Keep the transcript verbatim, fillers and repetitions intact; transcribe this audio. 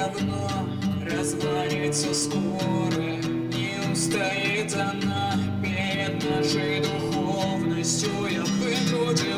равно развалится скоро. Не устоит она перед нашей духовностью. Я выкрутил